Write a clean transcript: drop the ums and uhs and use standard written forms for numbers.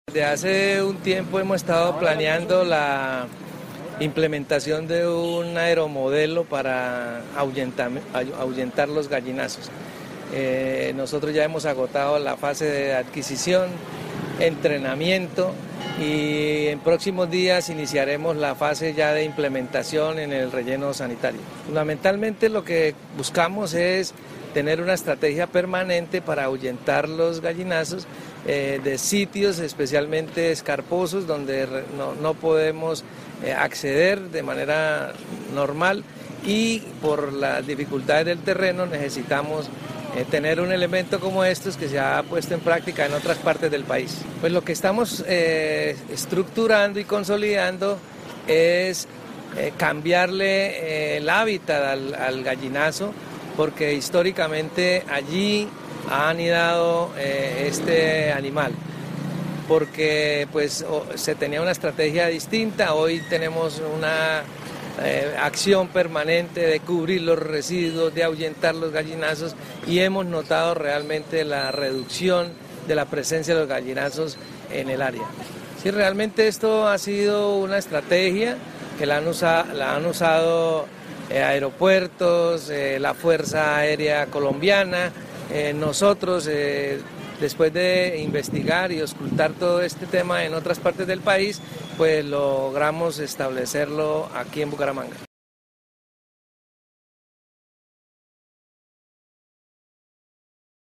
Desde hace un tiempo hemos estado planeando la implementación de un aeromodelo para ahuyentar los gallinazos. Nosotros ya hemos agotado la fase de adquisición, entrenamiento y en próximos días iniciaremos la fase ya de implementación en el relleno sanitario. Fundamentalmente lo que buscamos es tener una estrategia permanente para ahuyentar los gallinazos de sitios especialmente escarposos donde no podemos acceder de manera normal y por las dificultades del terreno necesitamos tener un elemento como estos que se ha puesto en práctica en otras partes del país. Pues lo que estamos estructurando y consolidando es cambiarle el hábitat al gallinazo, porque históricamente allí ha anidado este animal, porque pues se tenía una estrategia distinta. Hoy tenemos una acción permanente de cubrir los residuos, de ahuyentar los gallinazos, y hemos notado realmente la reducción de la presencia de los gallinazos en el área. Sí, realmente esto ha sido una estrategia que la han usado aeropuertos, la Fuerza Aérea Colombiana. Nosotros, después de investigar y auscultar todo este tema en otras partes del país, pues logramos establecerlo aquí en Bucaramanga.